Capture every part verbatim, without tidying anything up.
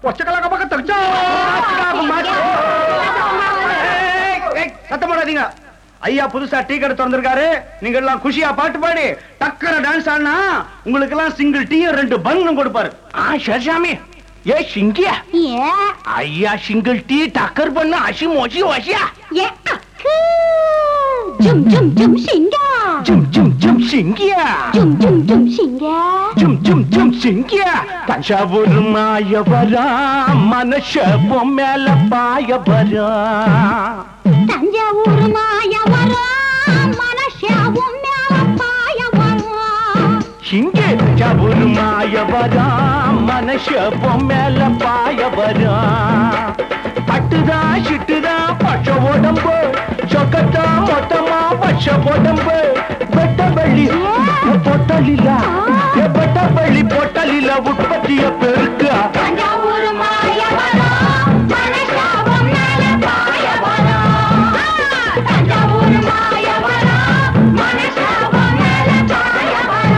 சத்தம் போடாதீங்க. ஐயா புதுசா டீ கடை திறந்திருக்காரு. நீங்க எல்லாம் குஷியா பாட்டு பாடி டக்கர டான்ஸ் ஆடினா உங்களுக்கு எல்லாம் சிங்கிள் டீ ரெண்டு பன்னும் கொடுப்பாரு. ஷர்ஷாமி ஏ சிங்கியா ஐயா சிங்கிள் டீ டக்கர் பண்ண அசி மோசி வாசியா ஜும் ஜும் ஜும் சிங்கா ஜும் ஜும் ஜும் சிங்கியா ஜும் ஜும் ஜும் சிங்கா ஜும் ஜும் ஜும் சிங்கியா தஞ்சாவூர் மாயவரா மனச பொம்மேல பாயவரா தஞ்சாவூர் மாயவரா மனச பொம்மேல பாயவரா சிங்கே தஞ்சாவூர் மாயவரா மனச பொம்மேல பாயவரா பட்டுதா சிட்டுதா பச்ச உடம்பு சொக்கத்தா மொத்தமா பச்ச உடம்பு வெட்ட வெள்ளி பொட்டலில வெட்ட வெள்ளி பொட்டலில உற்பத்திய பெருக்க தஞ்சாவூர் மாயவரா மனச பொம்மேல பாயவரா தஞ்சாவூர் மாயவரா மனச பொம்மேல பாயவரா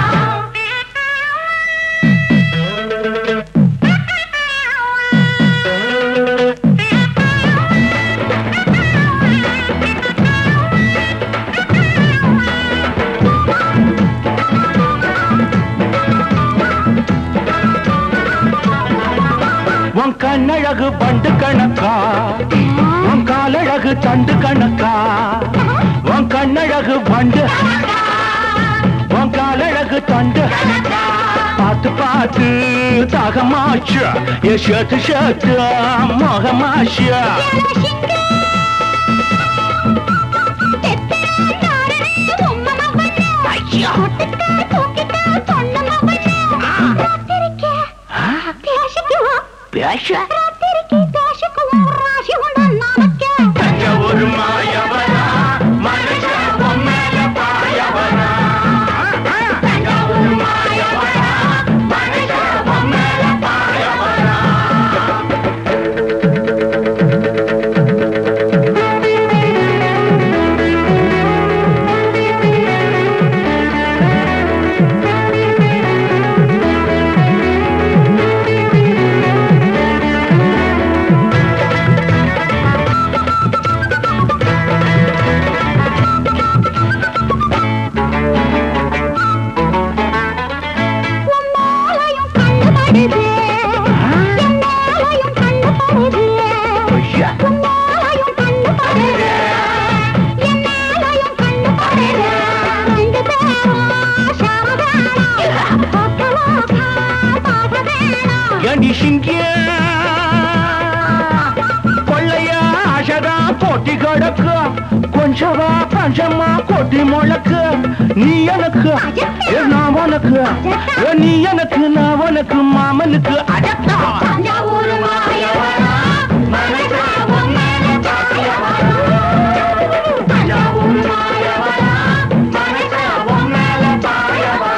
கண்ணழகு பண்டு கணக்கா உன் காலழகு தண்டு கணக்கா உன் கண்ணழகு பண்டு உன் காலழகு தண்டு பார்த்து பார்த்து தாகமாச்சு ஏ ஷர்ட்டு ஷர்ட்டு மோகமாச்சு பேஷ தஞ்சாவூர் மாயவரா மனச பொம்மேல பாயவரா தஞ்சாவூர் மாயவரா மனச பொம்மேல பாயவரா கொள்ளையா ஆசதா போட்டி கிடக்கு கொஞ்சவா பஞ்சமா கொட்டி முழக்கு நீ எனக்கு நான் உனக்கு நீ எனக்கு நான் உனக்கு மாமனுக்கு அடக்கா தஞ்சாவூர் மாயவரா மனச பொம்மேல பாயவரா தஞ்சாவூர் மாயவரா மனச பொம்மேல பாயவரா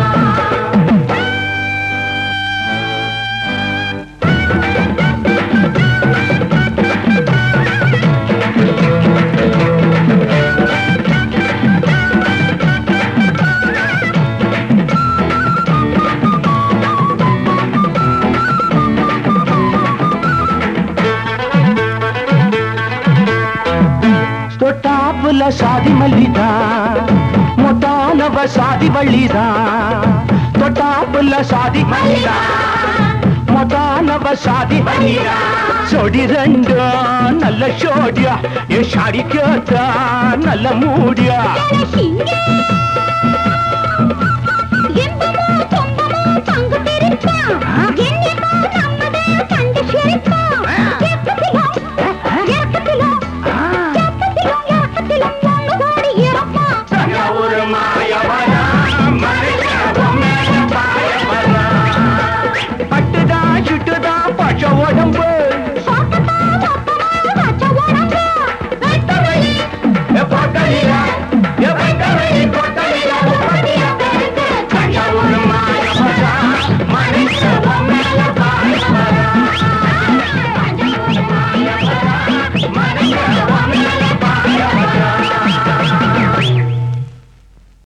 தொட்டாப்புல சாதி மல்லிதா மொட்டானவ சாதி வள்ளிதா தொட்டாப்புல சாதி மல்லிதா மொட்டானவ சாதி வள்ளிதா சொடி ரெண்டு நல்ல சோடியா ஏ சாடி கேட்டா நல்ல மூடியா சிங்கா